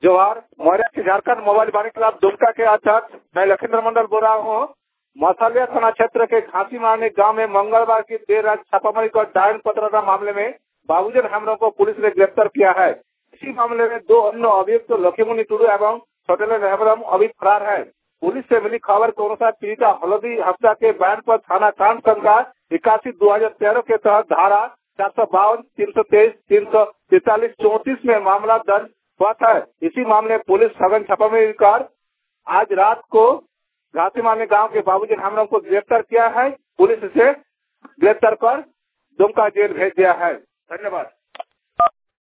जोहार मौर्य से Jharkhand mobile Vaani club Dumka के अध्यक्ष मैं लखींद्र मंडल बोल रहा हूँ। मौसालिया थाना क्षेत्र के घासी मारने गांव में मंगलवार की देर रात छापामारी कर डायन पत्रता मामले में बाबूजन हेम्ब्रम को पुलिस ने गिरफ्तार किया है। इसी मामले में 2 अन्य अभियुक्त तो लखीमुनि टुडू एवं छोटेलाल हेम्ब्रम अभी फरार है। पुलिस से मिली खबर के अनुसार पीड़िता हल्दी हफ्ता के बयान पर थाना कांड संख्या 81/2013 के तहत धारा 452, 323, 343, 34 में मामला दर्ज हुआ था। इसी मामले में पुलिस सघन छापामारी कर आज रात को घासी मारने गांव के बाबूजन हेम्ब्रम को गिरफ्तार किया है। पुलिस इसे गिरफ्तार कर दुमका जेल भेज दिया है। धन्यवाद।